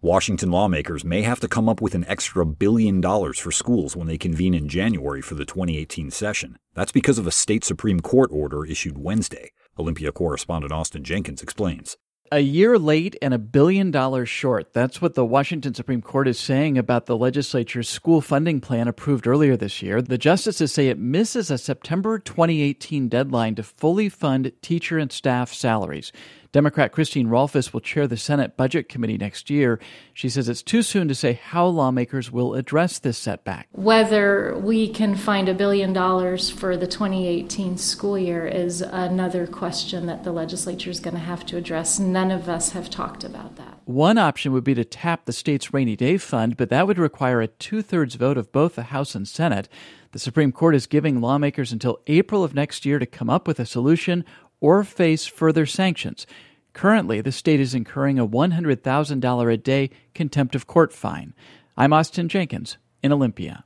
Washington lawmakers may have to come up with an extra $1 billion for schools when they convene in January for the 2018 session. That's because of a state Supreme Court order issued Wednesday. Olympia correspondent Austin Jenkins explains. A year late and $1 billion short. That's what the Washington Supreme Court is saying about the legislature's school funding plan approved earlier this year. The justices say it misses a September 2018 deadline to fully fund teacher and staff salaries. Democrat Christine Rolfes will chair the Senate Budget Committee next year. She says it's too soon to say how lawmakers will address this setback. Whether we can find $1 billion for the 2018 school year is another question that the legislature is going to have to address. None of us have talked about that. One option would be to tap the state's rainy day fund, but that would require a 2/3 vote of both the House and Senate. The Supreme Court is giving lawmakers until April of next year to come up with a solution or face further sanctions. Currently, the state is incurring a $100,000 a day contempt of court fine. I'm Austin Jenkins in Olympia.